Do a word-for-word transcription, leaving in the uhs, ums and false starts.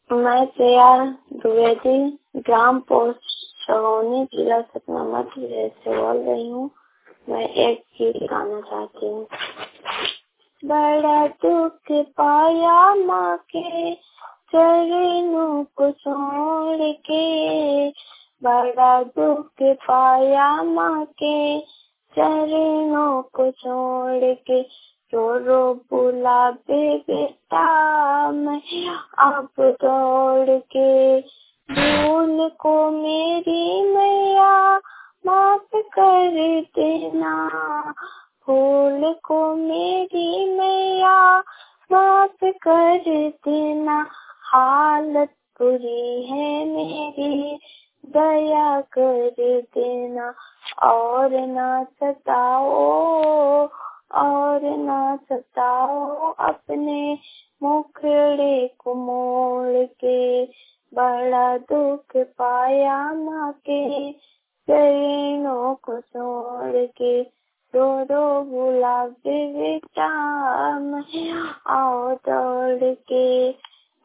मैं प्रिया द्विवेदी ग्राम पोस्ट सगौनी जिला सतना मध्य प्रदेश से बोल रही हूँ। मैं एक गीत गाना चाहती हूँ। बड़ा दुख पाया माँ के चरणों को छोड़ के, बड़ा दुख पाया माँ के चरणों को छोड़ के, रो रो बुलावे बेटा मैं अब दौड़ के, भूल को मेरी मैया माफ कर देना, भूल को मेरी मैया माफ कर देना, हालत बुरी है मेरी दया कर देना, और ना सताओ और ना सताओ अपने मुखड़े को मोड़ के, बड़ा दुख पाया माँ के चरणों को छोड़ के, रो रो बुलावे बेटा मैं आओ दौड़ के,